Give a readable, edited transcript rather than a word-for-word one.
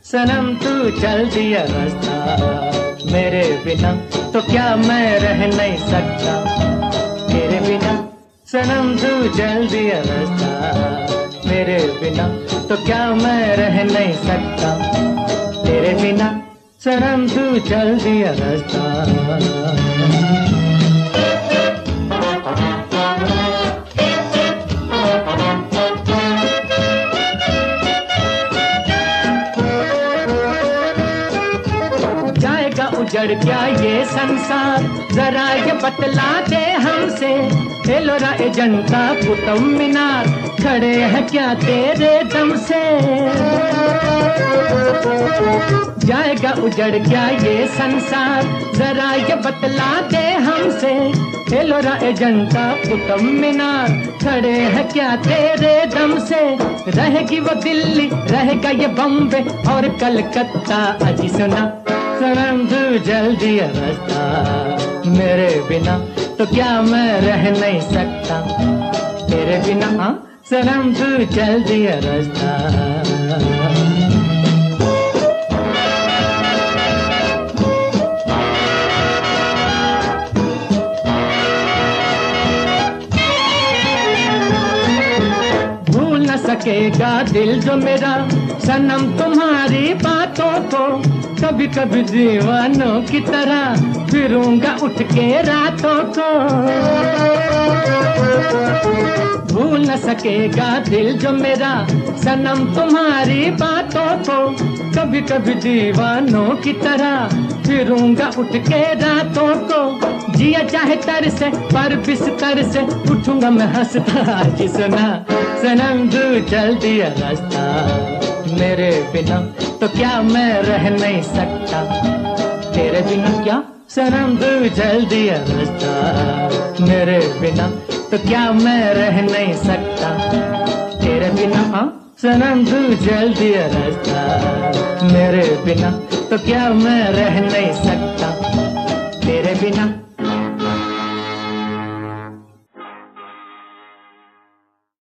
सनम तू चल दिया रास्ता, मेरे बिना तो क्या मैं रह नहीं सकता। तेरे बिना सनम तू चल दिया रास्ता, मेरे बिना तो क्या मैं रह नहीं सकता। तेरे बिना सनम तू चल दिया रास्ता। उजड़ क्या ये संसार, जरा ये बतला दे हमसे। एलोरा एजेंटा कुतुब मीनार खड़े हैं क्या तेरे दम से। जाएगा उजड़ क्या ये संसार, जरा ये बतला दे हमसे। एलोरा एजेंटा कुतुब मीनार खड़े हैं क्या तेरे दम से। रहेगी वो दिल्ली, रहेगा ये बम्बे और कलकत्ता। अजी सुना सनम तू चल दिया रास्ता, मेरे बिना तो क्या मैं रह नहीं सकता। तेरे बिना हाँ सनम तू चल दिया रास्ता। भूल न सकेगा दिल जो मेरा सनम तुम्हारी बातों को। कभी कभी दीवानों की तरह फिरूंगा उठ के रातों को। भूल न सकेगा दिल जो मेरा सनम तुम्हारी बातों को। कभी कभी दीवानों की तरह फिरूंगा उठ के रातों को। जिया चाहे तर से पर बिस्तर से उठूंगा मैं हंसता। जी सुना सनम तू चल दिया रास्ता, मेरे बिना तो क्या मैं रह नहीं सकता। तेरे बिना क्या सनम तू चल दिया रास्ता, मेरे बिना तो क्या मैं रह नहीं सकता। तेरे बिना हाँ सनम तू चल दिया रास्ता, मेरे बिना तो क्या मैं रह नहीं सकता। तेरे बिना